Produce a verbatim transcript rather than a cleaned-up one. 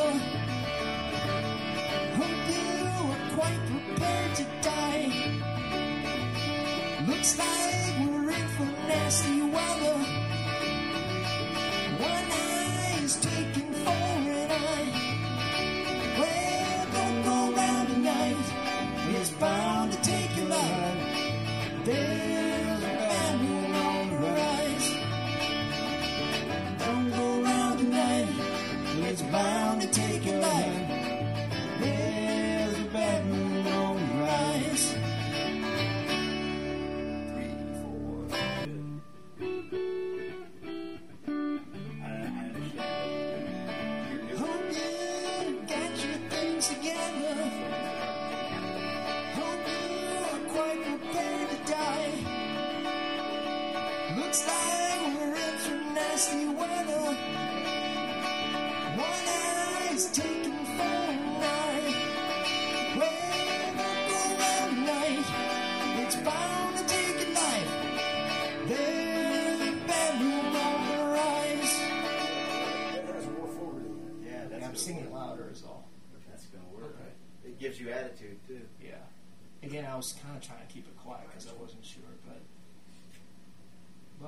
weather. Hope you are quite prepared to die. Looks like we're in for nasty weather. One eye is taken for an eye. Well, don't go round tonight. It's bound to take your life. There's a bad moon on the rise. Don't go round tonight. It's bound to take your life. There's a bad moon on the rise. Hope you got your things together. Hope you are quite prepared to die. Looks like we're in for nasty weather. One eye's taken for an eye. Well, don't go round tonight. It's bound to take a life. There's a bad moon on the rise. That's more forward. Yeah, that's I'm good singing work. louder is all. That's gonna work. Okay. It gives you attitude too. Yeah. Again, I was kind of trying to keep it quiet because I wasn't sure, but